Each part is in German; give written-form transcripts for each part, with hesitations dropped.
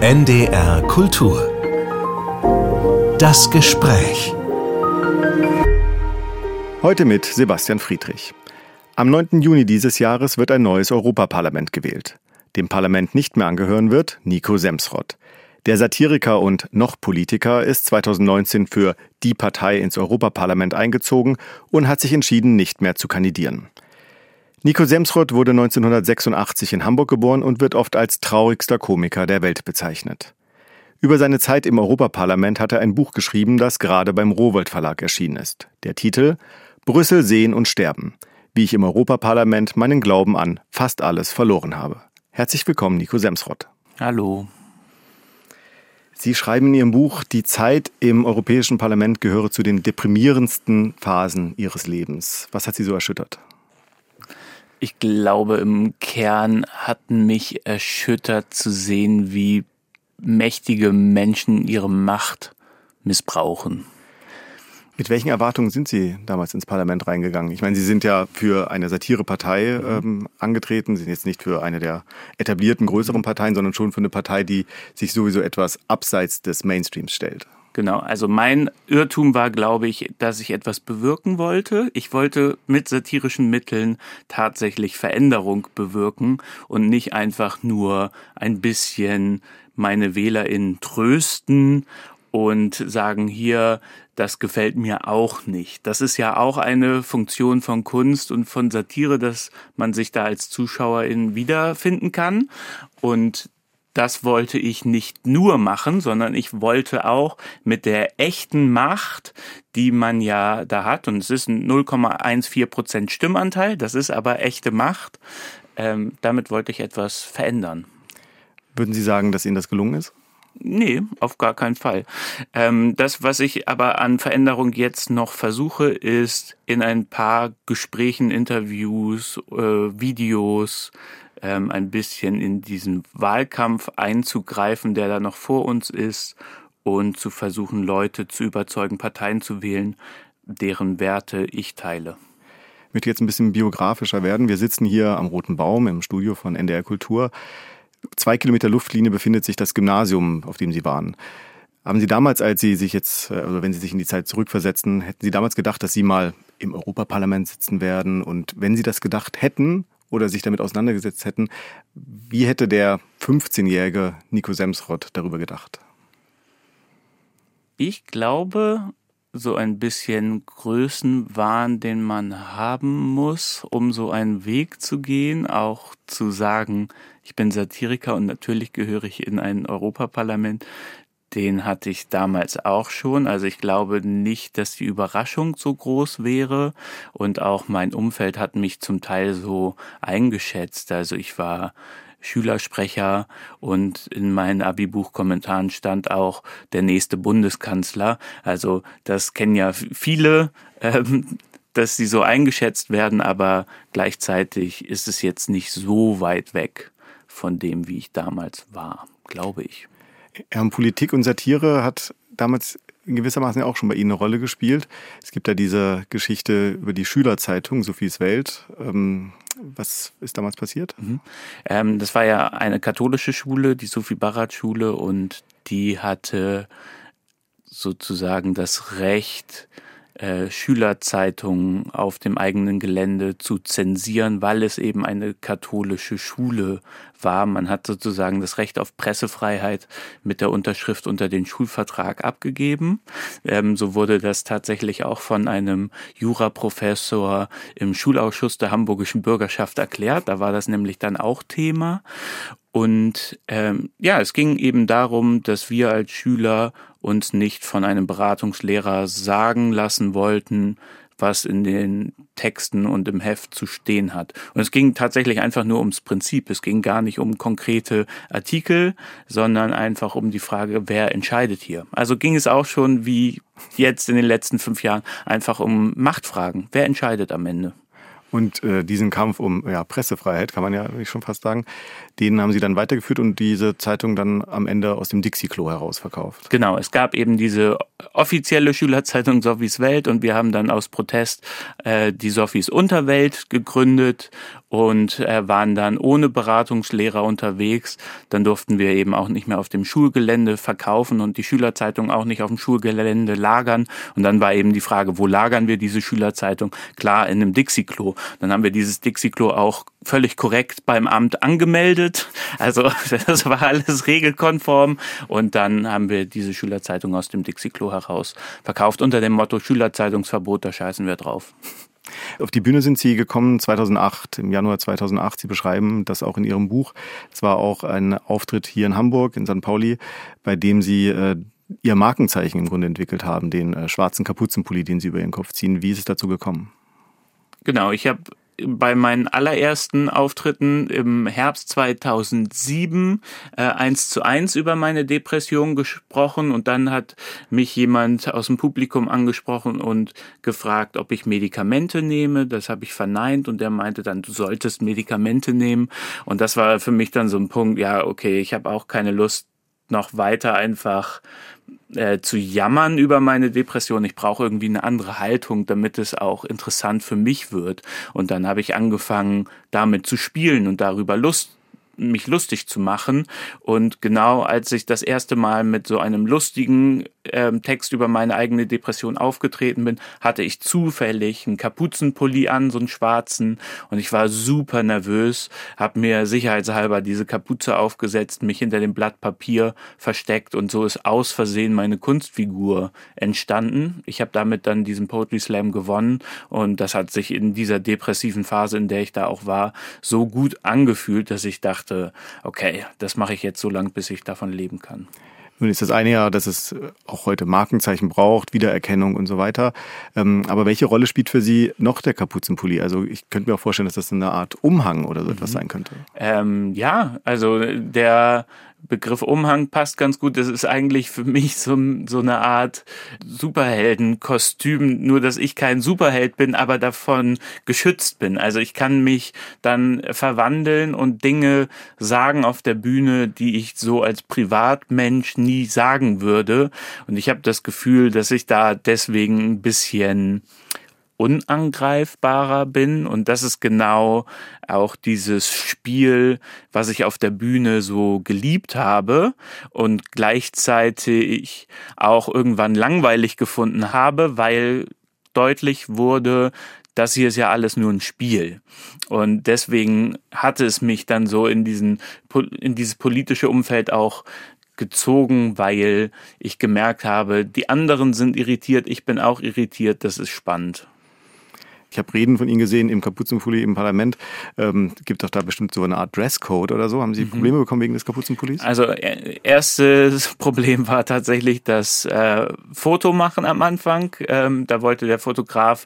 NDR Kultur. Das Gespräch. Heute mit Sebastian Friedrich. Am 9. Juni dieses Jahres wird ein neues Europaparlament gewählt. Dem Parlament nicht mehr angehören wird Nico Semsrott. Der Satiriker und noch Politiker ist 2019 für Die Partei ins Europaparlament eingezogen und hat sich entschieden, nicht mehr zu kandidieren. Nico Semsrott wurde 1986 in Hamburg geboren und wird oft als traurigster Komiker der Welt bezeichnet. Über seine Zeit im Europaparlament hat er ein Buch geschrieben, das gerade beim Rowohlt Verlag erschienen ist. Der Titel: Brüssel sehen und sterben. Wie ich im Europaparlament meinen Glauben an fast alles verloren habe. Herzlich willkommen, Nico Semsrott. Hallo. Sie schreiben in Ihrem Buch, die Zeit im Europäischen Parlament gehöre zu den deprimierendsten Phasen Ihres Lebens. Was hat Sie so erschüttert? Ich glaube, im Kern hat mich erschüttert zu sehen, wie mächtige Menschen ihre Macht missbrauchen. Mit welchen Erwartungen sind Sie damals ins Parlament reingegangen? Ich meine, Sie sind ja für eine Satirepartei angetreten. Sie sind jetzt nicht für eine der etablierten, größeren Parteien, sondern schon für eine Partei, die sich sowieso etwas abseits des Mainstreams stellt. Genau, also mein Irrtum war, glaube ich, dass ich etwas bewirken wollte. Ich wollte mit satirischen Mitteln tatsächlich Veränderung bewirken und nicht einfach nur ein bisschen meine WählerInnen trösten und sagen, hier, das gefällt mir auch nicht. Das ist ja auch eine Funktion von Kunst und von Satire, dass man sich da als ZuschauerIn wiederfinden kann. Und das wollte ich nicht nur machen, sondern ich wollte auch mit der echten Macht, die man ja da hat, und es ist ein 0,14% Stimmanteil, das ist aber echte Macht, damit wollte ich etwas verändern. Würden Sie sagen, dass Ihnen das gelungen ist? Nee, auf gar keinen Fall. Das, was ich aber an Veränderung jetzt noch versuche, ist in ein paar Gesprächen, Interviews, Videos, ein bisschen in diesen Wahlkampf einzugreifen, der da noch vor uns ist, und zu versuchen, Leute zu überzeugen, Parteien zu wählen, deren Werte ich teile. Ich möchte jetzt ein bisschen biografischer werden. Wir sitzen hier am Roten Baum im Studio von NDR Kultur. 2 Kilometer Luftlinie befindet sich das Gymnasium, auf dem Sie waren. Haben Sie damals, als Sie sich jetzt, also wenn Sie sich in die Zeit zurückversetzen, hätten Sie damals gedacht, dass Sie mal im Europaparlament sitzen werden? Und wenn Sie das gedacht hätten oder sich damit auseinandergesetzt hätten, wie hätte der 15-jährige Nico Semsrott darüber gedacht? Ich glaube, so ein bisschen Größenwahn, den man haben muss, um so einen Weg zu gehen, auch zu sagen, ich bin Satiriker und natürlich gehöre ich in ein Europaparlament, den hatte ich damals auch schon. Also ich glaube nicht, dass die Überraschung so groß wäre, und auch mein Umfeld hat mich zum Teil so eingeschätzt. Also ich war Schülersprecher und in meinen Abi-Buchkommentaren stand auch der nächste Bundeskanzler. Also das kennen ja viele, dass sie so eingeschätzt werden, aber gleichzeitig ist es jetzt nicht so weit weg von dem, wie ich damals war, glaube ich. Politik und Satire hat damals in gewissermaßen ja auch schon bei Ihnen eine Rolle gespielt. Es gibt da diese Geschichte über die Schülerzeitung Sophies Welt. Was ist damals passiert? Das war ja eine katholische Schule, die Sophie-Barrat-Schule, und die hatte sozusagen das Recht, Schülerzeitungen auf dem eigenen Gelände zu zensieren, weil es eben eine katholische Schule war. Man hat sozusagen das Recht auf Pressefreiheit mit der Unterschrift unter den Schulvertrag abgegeben. So wurde das tatsächlich auch von einem Juraprofessor im Schulausschuss der hamburgischen Bürgerschaft erklärt. Da war das nämlich dann auch Thema. Und es ging eben darum, dass wir als Schüler uns nicht von einem Beratungslehrer sagen lassen wollten, was in den Texten und im Heft zu stehen hat. Und es ging tatsächlich einfach nur ums Prinzip. Es ging gar nicht um konkrete Artikel, sondern einfach um die Frage, wer entscheidet hier. Also ging es auch schon, wie jetzt in den letzten 5 Jahren, einfach um Machtfragen. Wer entscheidet am Ende? Und diesen Kampf um Pressefreiheit, kann man ja schon fast sagen, den haben Sie dann weitergeführt und diese Zeitung dann am Ende aus dem Dixie-Klo heraus verkauft. Genau, es gab eben diese offizielle Schülerzeitung Sophies Welt und wir haben dann aus Protest die Sophies Unterwelt gegründet und waren dann ohne Beratungslehrer unterwegs. Dann durften wir eben auch nicht mehr auf dem Schulgelände verkaufen und die Schülerzeitung auch nicht auf dem Schulgelände lagern. Und dann war eben die Frage, wo lagern wir diese Schülerzeitung? Klar, in einem Dixie-Klo. Dann haben wir dieses Dixie-Klo auch völlig korrekt beim Amt angemeldet. Also das war alles regelkonform. Und dann haben wir diese Schülerzeitung aus dem Dixie-Klo heraus verkauft unter dem Motto Schülerzeitungsverbot, da scheißen wir drauf. Auf die Bühne sind Sie gekommen 2008, im Januar 2008. Sie beschreiben das auch in Ihrem Buch. Es war auch ein Auftritt hier in Hamburg, in St. Pauli, bei dem Sie Ihr Markenzeichen im Grunde entwickelt haben, den schwarzen Kapuzenpulli, den Sie über Ihren Kopf ziehen. Wie ist es dazu gekommen? Genau, ich habe bei meinen allerersten Auftritten im Herbst 2007 1:1 über meine Depression gesprochen und dann hat mich jemand aus dem Publikum angesprochen und gefragt, ob ich Medikamente nehme. Das habe ich verneint und der meinte dann, du solltest Medikamente nehmen und das war für mich dann so ein Punkt, ja okay, ich habe auch keine Lust noch weiter einfach zu jammern über meine Depression. Ich brauche irgendwie eine andere Haltung, damit es auch interessant für mich wird. Und dann habe ich angefangen, damit zu spielen und darüber mich lustig zu machen. Und genau als ich das erste Mal mit so einem lustigen Text über meine eigene Depression aufgetreten bin, hatte ich zufällig einen Kapuzenpulli an, so einen schwarzen. Und ich war super nervös, habe mir sicherheitshalber diese Kapuze aufgesetzt, mich hinter dem Blatt Papier versteckt und so ist aus Versehen meine Kunstfigur entstanden. Ich habe damit dann diesen Poetry Slam gewonnen und das hat sich in dieser depressiven Phase, in der ich da auch war, so gut angefühlt, dass ich dachte, okay, das mache ich jetzt so lange, bis ich davon leben kann. Nun ist das eine ja, dass es auch heute Markenzeichen braucht, Wiedererkennung und so weiter. Aber welche Rolle spielt für Sie noch der Kapuzenpulli? Also ich könnte mir auch vorstellen, dass das eine Art Umhang oder so etwas sein könnte. Ja, also der Begriff Umhang passt ganz gut. Das ist eigentlich für mich so eine Art Superheldenkostüm, nur dass ich kein Superheld bin, aber davon geschützt bin. Also ich kann mich dann verwandeln und Dinge sagen auf der Bühne, die ich so als Privatmensch nie sagen würde. Und ich habe das Gefühl, dass ich da deswegen ein bisschen unangreifbarer bin und das ist genau auch dieses Spiel, was ich auf der Bühne so geliebt habe und gleichzeitig auch irgendwann langweilig gefunden habe, weil deutlich wurde, das hier ist ja alles nur ein Spiel und deswegen hatte es mich dann so in dieses politische Umfeld auch gezogen, weil ich gemerkt habe, die anderen sind irritiert, ich bin auch irritiert, das ist spannend. Ich habe Reden von Ihnen gesehen im Kapuzenpulli im Parlament. Gibt doch da bestimmt so eine Art Dresscode oder so. Haben Sie Probleme bekommen wegen des Kapuzenpullis? Also erstes Problem war tatsächlich das Foto machen am Anfang. Da wollte der Fotograf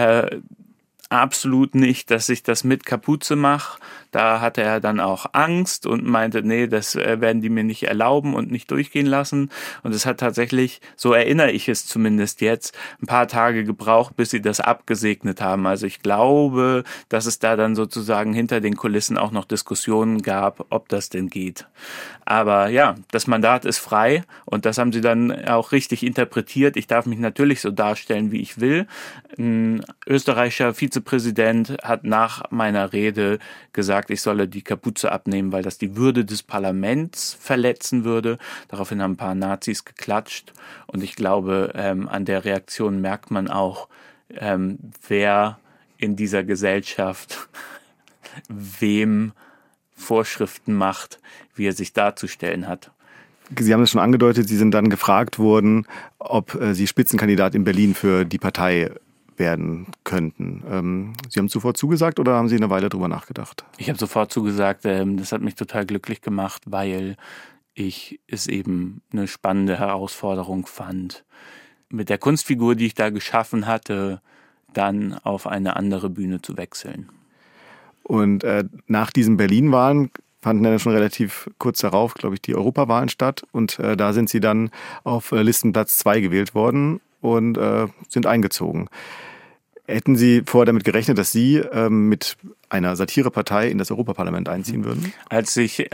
absolut nicht, dass ich das mit Kapuze mache. Da hatte er dann auch Angst und meinte, nee, das werden die mir nicht erlauben und nicht durchgehen lassen. Und es hat tatsächlich, so erinnere ich es zumindest jetzt, ein paar Tage gebraucht, bis sie das abgesegnet haben. Also ich glaube, dass es da dann sozusagen hinter den Kulissen auch noch Diskussionen gab, ob das denn geht. Aber ja, das Mandat ist frei und das haben sie dann auch richtig interpretiert. Ich darf mich natürlich so darstellen, wie ich will. Ein österreichischer Vizepräsident hat nach meiner Rede gesagt, ich solle die Kapuze abnehmen, weil das die Würde des Parlaments verletzen würde. Daraufhin haben ein paar Nazis geklatscht und ich glaube, an der Reaktion merkt man auch, wer in dieser Gesellschaft wem Vorschriften macht, wie er sich darzustellen hat. Sie haben es schon angedeutet, Sie sind dann gefragt worden, ob Sie Spitzenkandidat in Berlin für die Partei werden könnten. Sie haben sofort zugesagt oder haben Sie eine Weile drüber nachgedacht? Ich habe sofort zugesagt. Das hat mich total glücklich gemacht, weil ich es eben eine spannende Herausforderung fand, mit der Kunstfigur, die ich da geschaffen hatte, dann auf eine andere Bühne zu wechseln. Und nach diesen Berlin-Wahlen fanden dann schon relativ kurz darauf, glaube ich, die Europawahlen statt. Und da sind Sie dann auf Listenplatz 2 gewählt worden und sind eingezogen. Hätten Sie vorher damit gerechnet, dass Sie mit einer Satirepartei in das Europaparlament einziehen würden? Als ich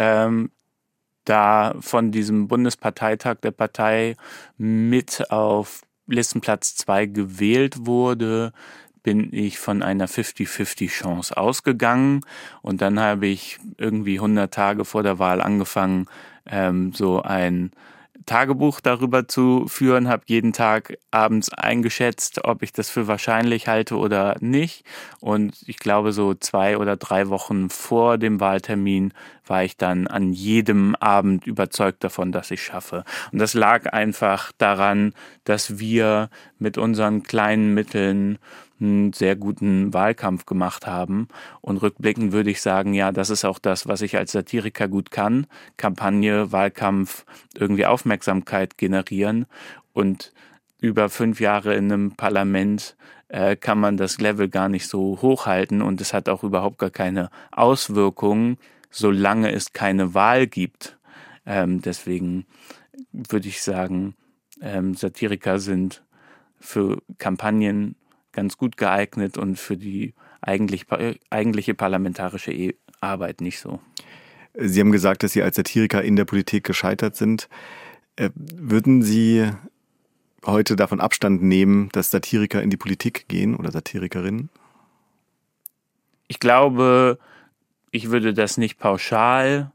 da von diesem Bundesparteitag der Partei mit auf Listenplatz 2 gewählt wurde, bin ich von einer 50-50-Chance ausgegangen. Und dann habe ich irgendwie 100 Tage vor der Wahl angefangen, so ein Tagebuch darüber zu führen, habe jeden Tag abends eingeschätzt, ob ich das für wahrscheinlich halte oder nicht. Und ich glaube, so 2 oder 3 Wochen vor dem Wahltermin war ich dann an jedem Abend überzeugt davon, dass ich schaffe. Und das lag einfach daran, dass wir mit unseren kleinen Mitteln einen sehr guten Wahlkampf gemacht haben. Und rückblickend würde ich sagen, ja, das ist auch das, was ich als Satiriker gut kann. Kampagne, Wahlkampf, irgendwie Aufmerksamkeit generieren. Und über 5 Jahre in einem Parlament kann man das Level gar nicht so hochhalten. Und es hat auch überhaupt gar keine Auswirkungen, solange es keine Wahl gibt. Deswegen würde ich sagen, Satiriker sind für Kampagnen ganz gut geeignet und für die eigentliche parlamentarische Arbeit nicht so. Sie haben gesagt, dass Sie als Satiriker in der Politik gescheitert sind. Würden Sie heute davon Abstand nehmen, dass Satiriker in die Politik gehen oder Satirikerinnen? Ich glaube, ich würde das nicht pauschal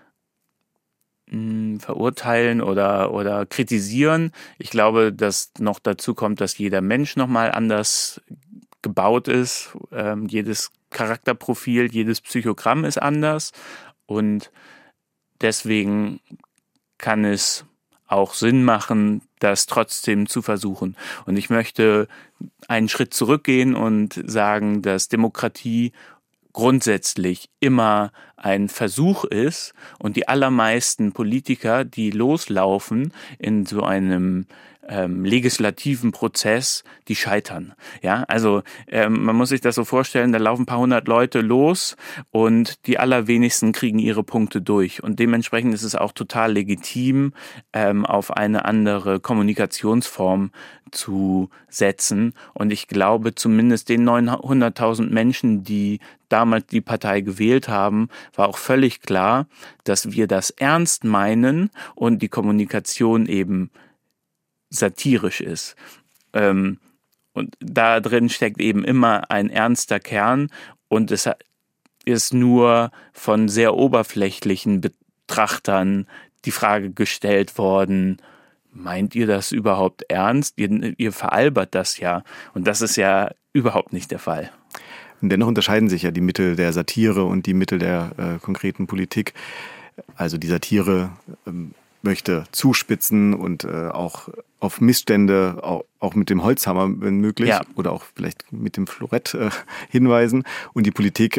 verurteilen oder kritisieren. Ich glaube, dass noch dazu kommt, dass jeder Mensch nochmal anders gebaut ist. Jedes Charakterprofil, jedes Psychogramm ist anders. Und deswegen kann es auch Sinn machen, das trotzdem zu versuchen. Und ich möchte einen Schritt zurückgehen und sagen, dass Demokratie grundsätzlich immer ein Versuch ist und die allermeisten Politiker, die loslaufen in so einem legislativen Prozess, die scheitern. Ja, also man muss sich das so vorstellen, da laufen ein paar hundert Leute los und die allerwenigsten kriegen ihre Punkte durch. Und dementsprechend ist es auch total legitim, auf eine andere Kommunikationsform zu setzen. Und ich glaube, zumindest den 900.000 Menschen, die damals die Partei gewählt haben, war auch völlig klar, dass wir das ernst meinen und die Kommunikation eben satirisch ist. Und da drin steckt eben immer ein ernster Kern und es ist nur von sehr oberflächlichen Betrachtern die Frage gestellt worden, meint ihr das überhaupt ernst? Ihr veralbert das ja. Und das ist ja überhaupt nicht der Fall. Dennoch unterscheiden sich ja die Mittel der Satire und die Mittel der konkreten Politik. Also die Satire möchte zuspitzen und auch auf Missstände, auch mit dem Holzhammer, wenn möglich, ja, oder auch vielleicht mit dem Florett hinweisen. Und die Politik,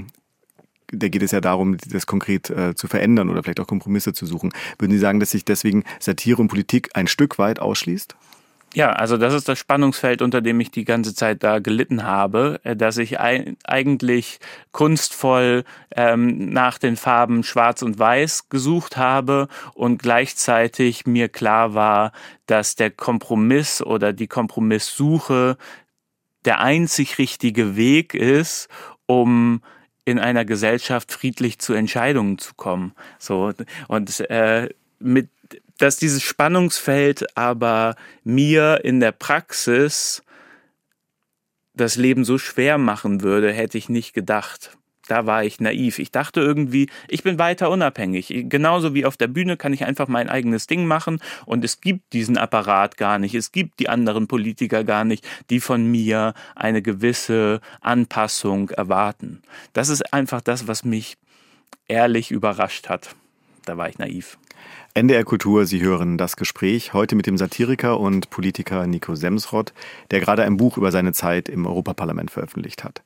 da geht es ja darum, das konkret zu verändern oder vielleicht auch Kompromisse zu suchen. Würden Sie sagen, dass sich deswegen Satire und Politik ein Stück weit ausschließt? Ja, also das ist das Spannungsfeld, unter dem ich die ganze Zeit da gelitten habe, dass ich eigentlich kunstvoll nach den Farben Schwarz und Weiß gesucht habe und gleichzeitig mir klar war, dass der Kompromiss oder die Kompromisssuche der einzig richtige Weg ist, um in einer Gesellschaft friedlich zu Entscheidungen zu kommen. So, und dass dieses Spannungsfeld aber mir in der Praxis das Leben so schwer machen würde, hätte ich nicht gedacht. Da war ich naiv. Ich dachte irgendwie, ich bin weiter unabhängig. Genauso wie auf der Bühne kann ich einfach mein eigenes Ding machen und es gibt diesen Apparat gar nicht. Es gibt die anderen Politiker gar nicht, die von mir eine gewisse Anpassung erwarten. Das ist einfach das, was mich ehrlich überrascht hat. Da war ich naiv. NDR Kultur, Sie hören das Gespräch heute mit dem Satiriker und Politiker Nico Semsrott, der gerade ein Buch über seine Zeit im Europaparlament veröffentlicht hat.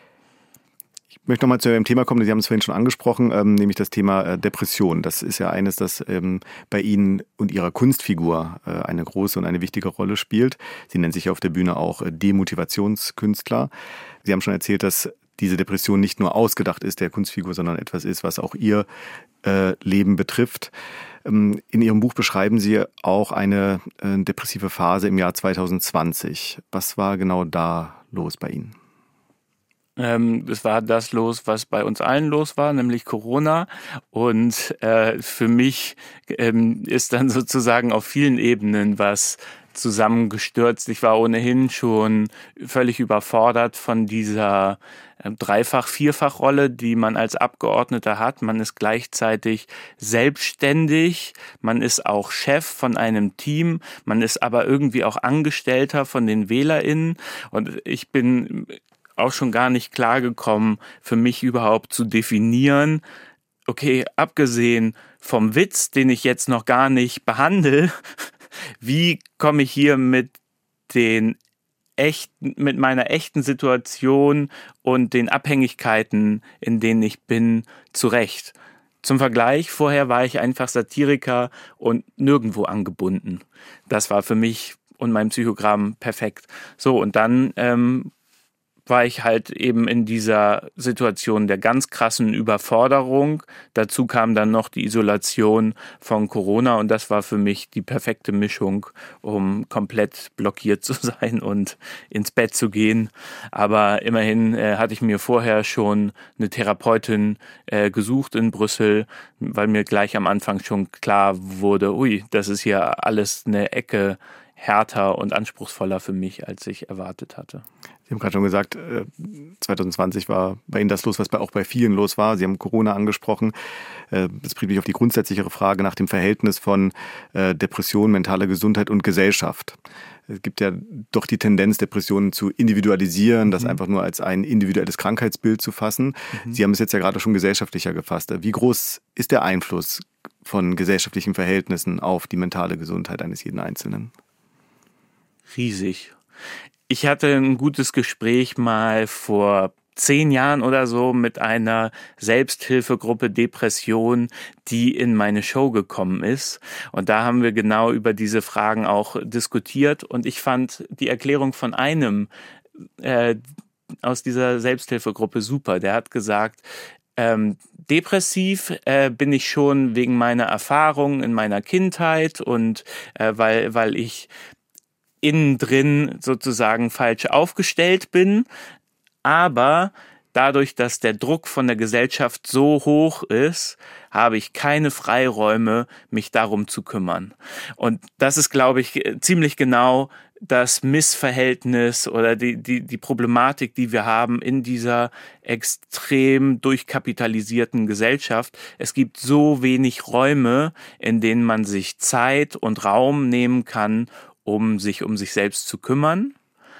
Ich möchte nochmal zu Ihrem Thema kommen, Sie haben es vorhin schon angesprochen, nämlich das Thema Depression. Das ist ja eines, das bei Ihnen und Ihrer Kunstfigur eine große und eine wichtige Rolle spielt. Sie nennen sich auf der Bühne auch Demotivationskünstler. Sie haben schon erzählt, dass diese Depression nicht nur ausgedacht ist der Kunstfigur, sondern etwas ist, was auch Ihr Leben betrifft. In Ihrem Buch beschreiben Sie auch eine depressive Phase im Jahr 2020. Was war genau da los bei Ihnen? Es war das los, was bei uns allen los war, nämlich Corona. Und für mich ist dann sozusagen auf vielen Ebenen was zusammengestürzt. Ich war ohnehin schon völlig überfordert von dieser Dreifach-, Vierfach-Rolle, die man als Abgeordneter hat. Man ist gleichzeitig selbstständig, man ist auch Chef von einem Team, man ist aber irgendwie auch Angestellter von den WählerInnen. Und ich bin auch schon gar nicht klargekommen, für mich überhaupt zu definieren, okay, abgesehen vom Witz, den ich jetzt noch gar nicht behandle, wie komme ich hier mit meiner echten Situation und den Abhängigkeiten, in denen ich bin, zurecht? Zum Vergleich, vorher war ich einfach Satiriker und nirgendwo angebunden. Das war für mich und mein Psychogramm perfekt. So, und dann war ich halt eben in dieser Situation der ganz krassen Überforderung. Dazu kam dann noch die Isolation von Corona und das war für mich die perfekte Mischung, um komplett blockiert zu sein und ins Bett zu gehen. Aber immerhin hatte ich mir vorher schon eine Therapeutin gesucht in Brüssel, weil mir gleich am Anfang schon klar wurde, das ist hier alles eine Ecke härter und anspruchsvoller für mich, als ich erwartet hatte. Sie haben gerade schon gesagt, 2020 war bei Ihnen das los, was auch bei vielen los war. Sie haben Corona angesprochen. Das bringt mich auf die grundsätzlichere Frage nach dem Verhältnis von Depression, mentaler Gesundheit und Gesellschaft. Es gibt ja doch die Tendenz, Depressionen zu individualisieren, das einfach nur als ein individuelles Krankheitsbild zu fassen. Sie haben es jetzt ja gerade schon gesellschaftlicher gefasst. Wie groß ist der Einfluss von gesellschaftlichen Verhältnissen auf die mentale Gesundheit eines jeden Einzelnen? Riesig. Ich hatte ein gutes Gespräch mal vor 10 Jahren oder so mit einer Selbsthilfegruppe Depression, die in meine Show gekommen ist. Und da haben wir genau über diese Fragen auch diskutiert. Und ich fand die Erklärung von einem aus dieser Selbsthilfegruppe super. Der hat gesagt, depressiv bin ich schon wegen meiner Erfahrungen in meiner Kindheit und weil ich innen drin sozusagen falsch aufgestellt bin, aber dadurch, dass der Druck von der Gesellschaft so hoch ist, habe ich keine Freiräume, mich darum zu kümmern. Und das ist, glaube ich, ziemlich genau das Missverhältnis oder die Problematik, die wir haben in dieser extrem durchkapitalisierten Gesellschaft. Es gibt so wenig Räume, in denen man sich Zeit und Raum nehmen kann, um sich selbst zu kümmern.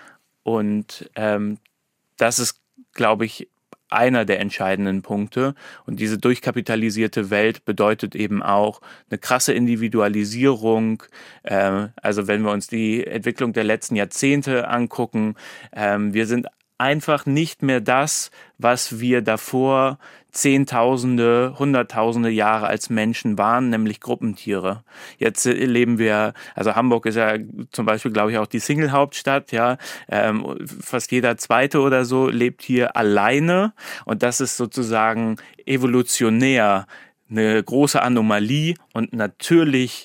Und das ist, glaube ich, einer der entscheidenden Punkte. Und diese durchkapitalisierte Welt bedeutet eben auch eine krasse Individualisierung. Also wenn wir uns die Entwicklung der letzten Jahrzehnte angucken, wir sind einfach nicht mehr das, was wir davor Zehntausende, Hunderttausende Jahre als Menschen waren, nämlich Gruppentiere. Jetzt leben wir, also Hamburg ist ja zum Beispiel, glaube ich, auch die Single-Hauptstadt, ja. Fast jeder Zweite oder so lebt hier alleine und das ist sozusagen evolutionär eine große Anomalie und natürlich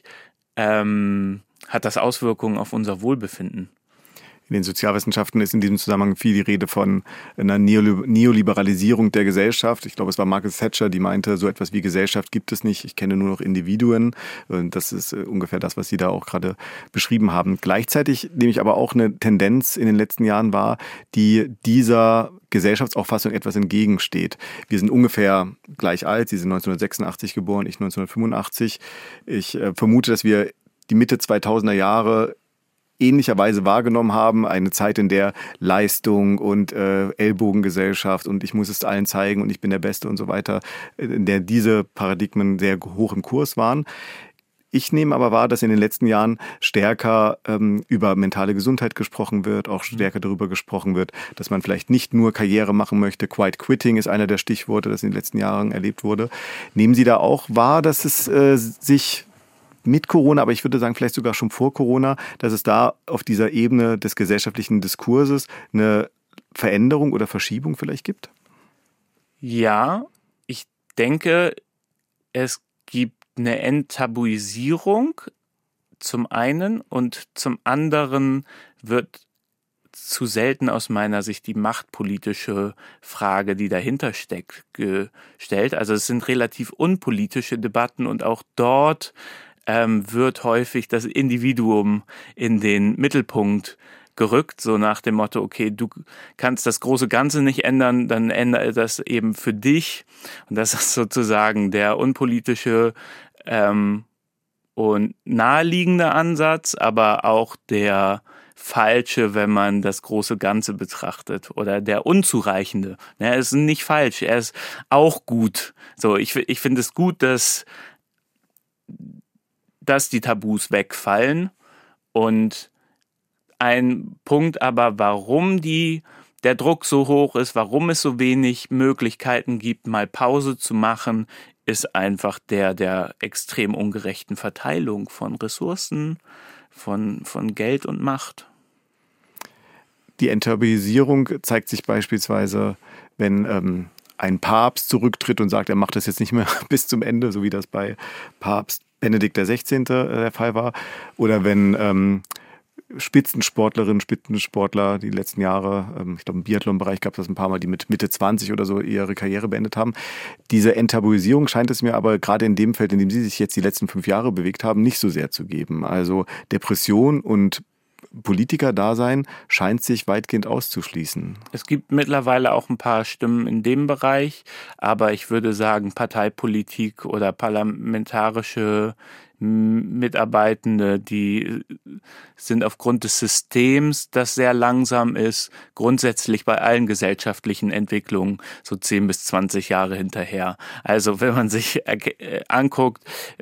hat das Auswirkungen auf unser Wohlbefinden. In den Sozialwissenschaften ist in diesem Zusammenhang viel die Rede von einer Neoliberalisierung der Gesellschaft. Ich glaube, es war Margaret Thatcher, die meinte, so etwas wie Gesellschaft gibt es nicht. Ich kenne nur noch Individuen. Das ist ungefähr das, was Sie da auch gerade beschrieben haben. Gleichzeitig nehme ich aber auch eine Tendenz in den letzten Jahren wahr, die dieser Gesellschaftsauffassung etwas entgegensteht. Wir sind ungefähr gleich alt. Sie sind 1986 geboren, ich 1985. Ich vermute, dass wir die Mitte 2000er Jahre ähnlicherweise wahrgenommen haben, eine Zeit, in der Leistung und Ellbogengesellschaft und ich muss es allen zeigen und ich bin der Beste und so weiter, in der diese Paradigmen sehr hoch im Kurs waren. Ich nehme aber wahr, dass in den letzten Jahren stärker über mentale Gesundheit gesprochen wird, auch stärker darüber gesprochen wird, dass man vielleicht nicht nur Karriere machen möchte. Quiet Quitting ist einer der Stichworte, das in den letzten Jahren erlebt wurde. Nehmen Sie da auch wahr, dass es sich mit Corona, aber ich würde sagen vielleicht sogar schon vor Corona, dass es da auf dieser Ebene des gesellschaftlichen Diskurses eine Veränderung oder Verschiebung vielleicht gibt? Ja, ich denke, es gibt eine Enttabuisierung zum einen und zum anderen wird zu selten aus meiner Sicht die machtpolitische Frage, die dahinter steckt, gestellt. Also es sind relativ unpolitische Debatten und auch dort wird häufig das Individuum in den Mittelpunkt gerückt, so nach dem Motto, okay, du kannst das große Ganze nicht ändern, dann ändere das eben für dich. Und das ist sozusagen der unpolitische und naheliegende Ansatz, aber auch der falsche, wenn man das große Ganze betrachtet, oder der unzureichende. Er ist nicht falsch, er ist auch gut. So, ich finde es gut, dass die Tabus wegfallen. Und ein Punkt aber, warum der Druck so hoch ist, warum es so wenig Möglichkeiten gibt, mal Pause zu machen, ist einfach der extrem ungerechten Verteilung von Ressourcen, von Geld und Macht. Die Enttabuisierung zeigt sich beispielsweise, wenn ein Papst zurücktritt und sagt, er macht das jetzt nicht mehr bis zum Ende, so wie das bei Papst Benedikt XVI. Der Fall war. Oder wenn Spitzensportlerinnen, Spitzensportler die letzten Jahre, ich glaube im Biathlon-Bereich gab es das ein paar Mal, die mit Mitte 20 oder so ihre Karriere beendet haben. Diese Enttabuisierung scheint es mir aber gerade in dem Feld, in dem Sie sich jetzt die letzten 5 Jahre bewegt haben, nicht so sehr zu geben. Also Depression und Politikerdasein scheint sich weitgehend auszuschließen. Es gibt mittlerweile auch ein paar Stimmen in dem Bereich, aber ich würde sagen, Parteipolitik oder parlamentarische Mitarbeitende, die sind aufgrund des Systems, das sehr langsam ist, grundsätzlich bei allen gesellschaftlichen Entwicklungen so 10 bis 20 Jahre hinterher. Also wenn man sich anguckt,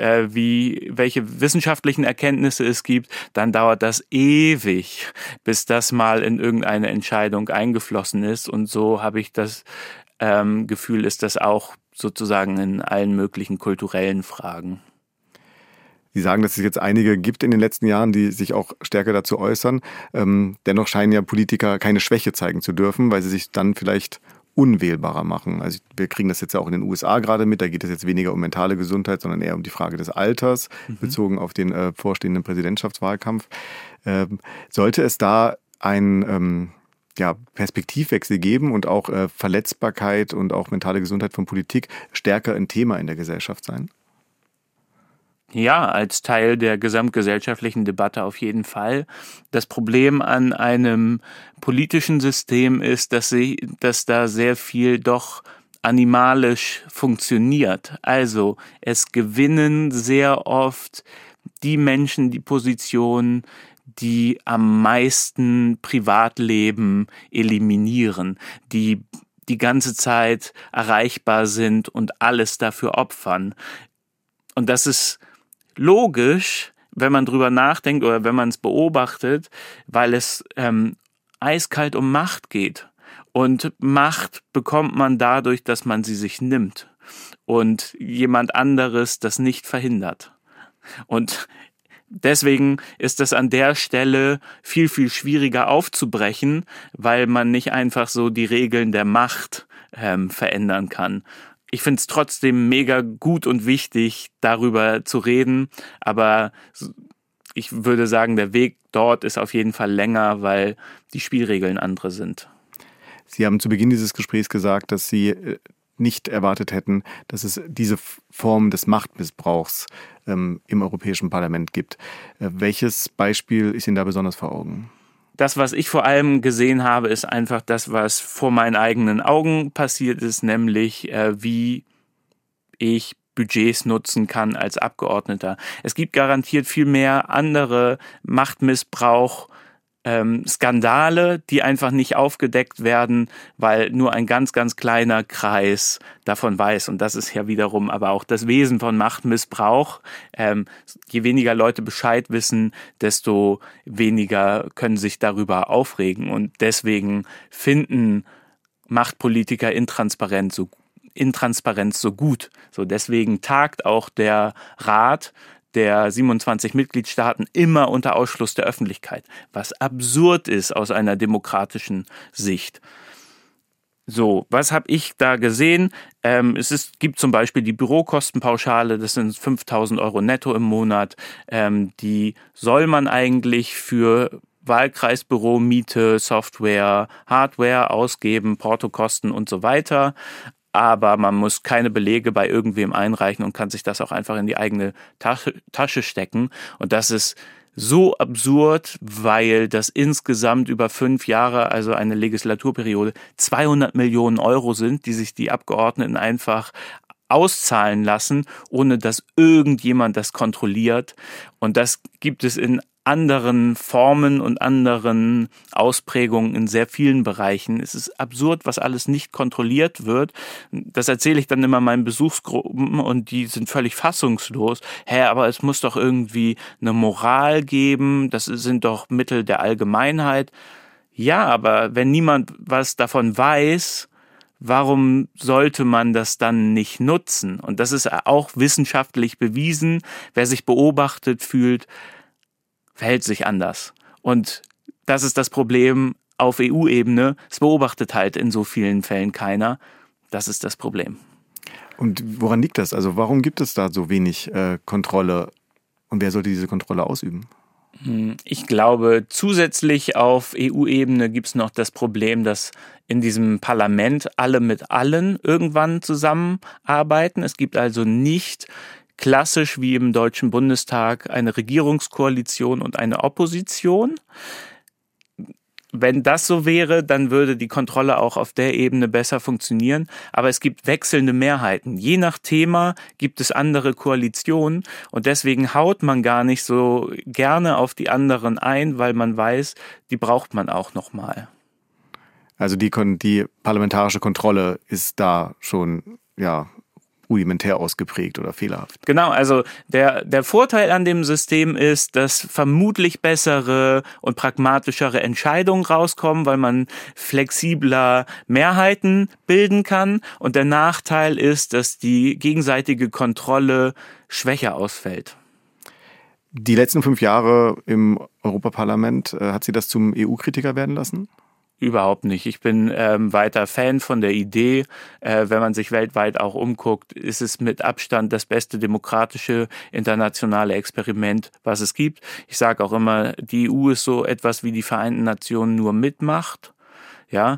welche wissenschaftlichen Erkenntnisse es gibt, dann dauert das ewig, bis das mal in irgendeine Entscheidung eingeflossen ist. Und so habe ich das Gefühl, ist das auch sozusagen in allen möglichen kulturellen Fragen. Sie sagen, dass es jetzt einige gibt in den letzten Jahren, die sich auch stärker dazu äußern. Dennoch scheinen ja Politiker keine Schwäche zeigen zu dürfen, weil sie sich dann vielleicht unwählbarer machen. Also wir kriegen das jetzt ja auch in den USA gerade mit. Da geht es jetzt weniger um mentale Gesundheit, sondern eher um die Frage des Alters, bezogen auf den vorstehenden Präsidentschaftswahlkampf. Sollte es da einen Perspektivwechsel geben und auch Verletzbarkeit und auch mentale Gesundheit von Politik stärker ein Thema in der Gesellschaft sein? Ja, als Teil der gesamtgesellschaftlichen Debatte auf jeden Fall. Das Problem an einem politischen System ist, dass da sehr viel doch animalisch funktioniert. Also es gewinnen sehr oft die Menschen die Position, die am meisten Privatleben eliminieren, die ganze Zeit erreichbar sind und alles dafür opfern. Und das ist logisch, wenn man drüber nachdenkt oder wenn man es beobachtet, weil es eiskalt um Macht geht. Und Macht bekommt man dadurch, dass man sie sich nimmt und jemand anderes das nicht verhindert. Und deswegen ist es an der Stelle viel, viel schwieriger aufzubrechen, weil man nicht einfach so die Regeln der Macht verändern kann. Ich finde es trotzdem mega gut und wichtig, darüber zu reden, aber ich würde sagen, der Weg dort ist auf jeden Fall länger, weil die Spielregeln andere sind. Sie haben zu Beginn dieses Gesprächs gesagt, dass Sie nicht erwartet hätten, dass es diese Form des Machtmissbrauchs im Europäischen Parlament gibt. Welches Beispiel ist Ihnen da besonders vor Augen? Das, was ich vor allem gesehen habe, ist einfach das, was vor meinen eigenen Augen passiert ist, nämlich wie ich Budgets nutzen kann als Abgeordneter. Es gibt garantiert viel mehr andere Machtmissbrauch, Skandale, die einfach nicht aufgedeckt werden, weil nur ein ganz, ganz kleiner Kreis davon weiß. Und das ist ja wiederum aber auch das Wesen von Machtmissbrauch. Je weniger Leute Bescheid wissen, desto weniger können sich darüber aufregen. Und deswegen finden Machtpolitiker Intransparenz so gut. So deswegen tagt auch der Rat der 27 Mitgliedstaaten immer unter Ausschluss der Öffentlichkeit, was absurd ist aus einer demokratischen Sicht. So, was habe ich da gesehen? Gibt zum Beispiel die Bürokostenpauschale, das sind 5.000 Euro netto im Monat. Die soll man eigentlich für Wahlkreisbüro, Miete, Software, Hardware ausgeben, Portokosten und so weiter. aber man muss keine Belege bei irgendwem einreichen und kann sich das auch einfach in die eigene Tasche stecken. Und das ist so absurd, weil das insgesamt über 5 Jahre, also eine Legislaturperiode, 200 Millionen Euro sind, die sich die Abgeordneten einfach auszahlen lassen, ohne dass irgendjemand das kontrolliert. Und das gibt es in anderen Formen und anderen Ausprägungen in sehr vielen Bereichen. Es ist absurd, was alles nicht kontrolliert wird. Das erzähle ich dann immer meinen Besuchsgruppen und die sind völlig fassungslos. Aber es muss doch irgendwie eine Moral geben. Das sind doch Mittel der Allgemeinheit. Ja, aber wenn niemand was davon weiß, warum sollte man das dann nicht nutzen? Und das ist auch wissenschaftlich bewiesen. Wer sich beobachtet fühlt, verhält sich anders. Und das ist das Problem auf EU-Ebene. Es beobachtet halt in so vielen Fällen keiner. Das ist das Problem. Und woran liegt das? Also warum gibt es da so wenig Kontrolle? Und wer sollte diese Kontrolle ausüben? Ich glaube, zusätzlich auf EU-Ebene gibt es noch das Problem, dass in diesem Parlament alle mit allen irgendwann zusammenarbeiten. Es gibt also nicht klassisch wie im Deutschen Bundestag eine Regierungskoalition und eine Opposition. Wenn das so wäre, dann würde die Kontrolle auch auf der Ebene besser funktionieren. Aber es gibt wechselnde Mehrheiten. Je nach Thema gibt es andere Koalitionen und deswegen haut man gar nicht so gerne auf die anderen ein, weil man weiß, die braucht man auch noch mal. Also die parlamentarische Kontrolle ist da schon, rudimentär ausgeprägt oder fehlerhaft. Genau, also der Vorteil an dem System ist, dass vermutlich bessere und pragmatischere Entscheidungen rauskommen, weil man flexibler Mehrheiten bilden kann. Und der Nachteil ist, dass die gegenseitige Kontrolle schwächer ausfällt. Die letzten 5 Jahre im Europaparlament, hat Sie das zum EU-Kritiker werden lassen? Überhaupt nicht. Ich bin weiter Fan von der Idee. Wenn man sich weltweit auch umguckt, ist es mit Abstand das beste demokratische internationale Experiment, was es gibt. Ich sage auch immer, die EU ist so etwas wie die Vereinten Nationen nur mitmacht. Ja.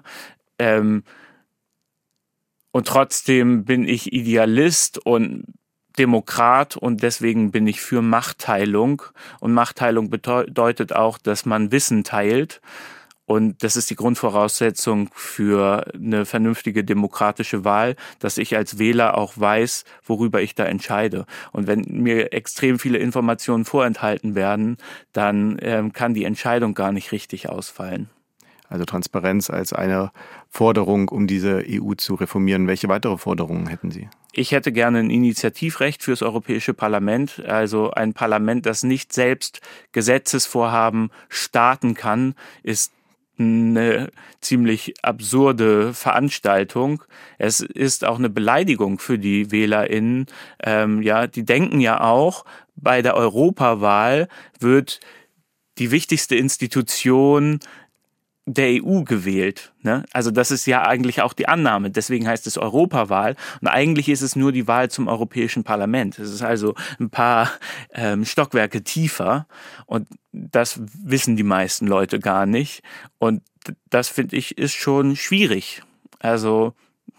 Und trotzdem bin ich Idealist und Demokrat und deswegen bin ich für Machtteilung. Und Machtteilung bedeutet auch, dass man Wissen teilt. Und das ist die Grundvoraussetzung für eine vernünftige demokratische Wahl, dass ich als Wähler auch weiß, worüber ich da entscheide. Und wenn mir extrem viele Informationen vorenthalten werden, dann kann die Entscheidung gar nicht richtig ausfallen. Also Transparenz als eine Forderung, um diese EU zu reformieren. Welche weitere Forderungen hätten Sie? Ich hätte gerne ein Initiativrecht fürs Europäische Parlament, also ein Parlament, das nicht selbst Gesetzesvorhaben starten kann, ist eine ziemlich absurde Veranstaltung. Es ist auch eine Beleidigung für die WählerInnen. Die denken ja auch, bei der Europawahl wird die wichtigste Institution der EU gewählt. Ne? Also das ist ja eigentlich auch die Annahme. Deswegen heißt es Europawahl. Und eigentlich ist es nur die Wahl zum Europäischen Parlament. Es ist also ein paar Stockwerke tiefer. Und das wissen die meisten Leute gar nicht. Und das, finde ich, ist schon schwierig. Also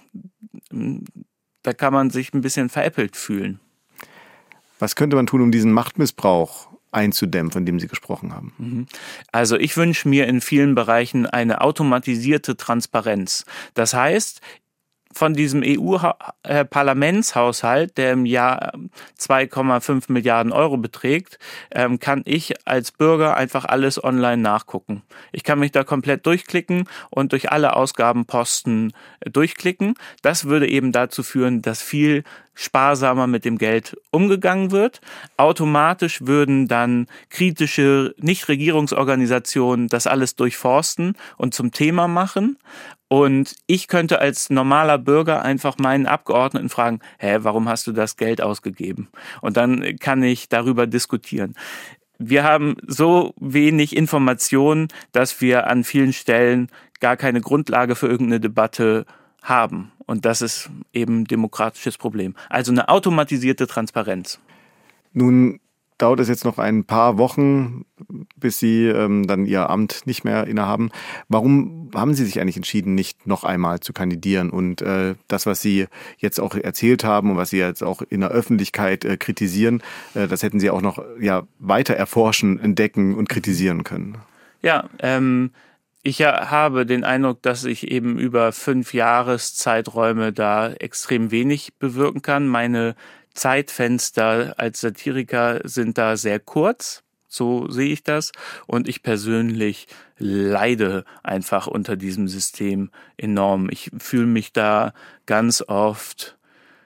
da kann man sich ein bisschen veräppelt fühlen. Was könnte man tun, um diesen Machtmissbrauch einzudämmen, von dem Sie gesprochen haben? Also ich wünsche mir in vielen Bereichen eine automatisierte Transparenz. Das heißt, von diesem EU-Parlamentshaushalt, der im Jahr 2,5 Milliarden Euro beträgt, kann ich als Bürger einfach alles online nachgucken. Ich kann mich da komplett durchklicken und durch alle Ausgabenposten durchklicken. Das würde eben dazu führen, dass viel sparsamer mit dem Geld umgegangen wird. Automatisch würden dann kritische Nichtregierungsorganisationen das alles durchforsten und zum Thema machen. Und ich könnte als normaler Bürger einfach meinen Abgeordneten fragen, warum hast du das Geld ausgegeben? Und dann kann ich darüber diskutieren. Wir haben so wenig Informationen, dass wir an vielen Stellen gar keine Grundlage für irgendeine Debatte haben. Und das ist eben ein demokratisches Problem. Also eine automatisierte Transparenz. Nun dauert es jetzt noch ein paar Wochen, bis Sie dann Ihr Amt nicht mehr innehaben. Warum haben Sie sich eigentlich entschieden, nicht noch einmal zu kandidieren und das, was Sie jetzt auch erzählt haben und was Sie jetzt auch in der Öffentlichkeit kritisieren, das hätten Sie auch noch weiter erforschen, entdecken und kritisieren können? Ja, ich habe den Eindruck, dass ich eben über 5 Jahreszeiträume da extrem wenig bewirken kann. Meine Zeitfenster als Satiriker sind da sehr kurz, so sehe ich das. Und ich persönlich leide einfach unter diesem System enorm. Ich fühle mich da ganz oft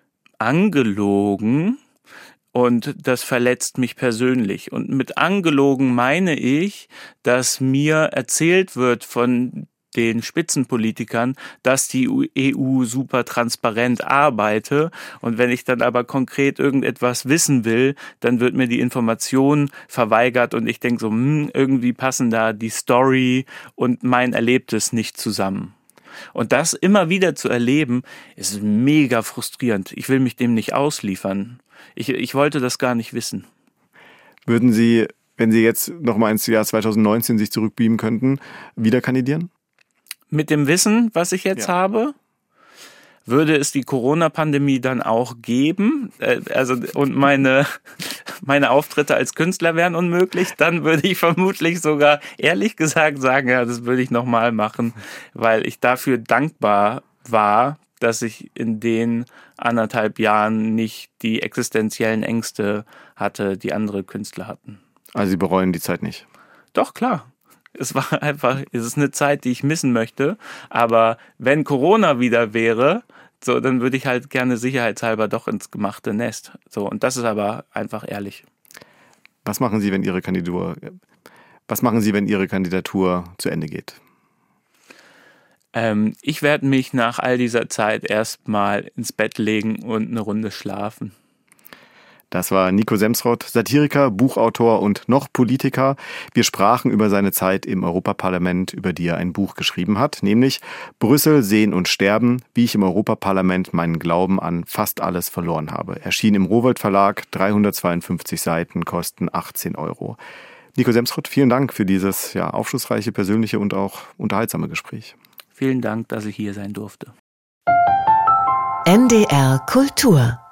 angelogen. Und das verletzt mich persönlich. Und mit angelogen meine ich, dass mir erzählt wird von den Spitzenpolitikern, dass die EU super transparent arbeite. Und wenn ich dann aber konkret irgendetwas wissen will, dann wird mir die Information verweigert und ich denke so, irgendwie passen da die Story und mein Erlebtes nicht zusammen. Und das immer wieder zu erleben, ist mega frustrierend. Ich will mich dem nicht ausliefern. Ich wollte das gar nicht wissen. Würden Sie, wenn Sie jetzt nochmal ins Jahr 2019 sich zurückbeamen könnten, wieder kandidieren? Mit dem Wissen, was ich jetzt habe, würde es die Corona-Pandemie dann auch geben, und meine Auftritte als Künstler wären unmöglich, dann würde ich vermutlich sogar ehrlich gesagt sagen, ja, das würde ich nochmal machen, weil ich dafür dankbar war, dass ich in den 1,5 Jahren nicht die existenziellen Ängste hatte, die andere Künstler hatten. Also Sie bereuen die Zeit nicht? Doch, klar. Es ist eine Zeit, die ich missen möchte. Aber wenn Corona wieder wäre, so, dann würde ich halt gerne sicherheitshalber doch ins gemachte Nest. So, und das ist aber einfach ehrlich. Was machen Sie, wenn Ihre Kandidatur zu Ende geht? Ich werde mich nach all dieser Zeit erstmal ins Bett legen und eine Runde schlafen. Das war Nico Semsrott, Satiriker, Buchautor und noch Politiker. Wir sprachen über seine Zeit im Europaparlament, über die er ein Buch geschrieben hat, nämlich Brüssel sehen und sterben, wie ich im Europaparlament meinen Glauben an fast alles verloren habe. Erschien im Rowohlt Verlag, 352 Seiten, kosten 18 €. Nico Semsrott, vielen Dank für dieses aufschlussreiche, persönliche und auch unterhaltsame Gespräch. Vielen Dank, dass ich hier sein durfte. NDR Kultur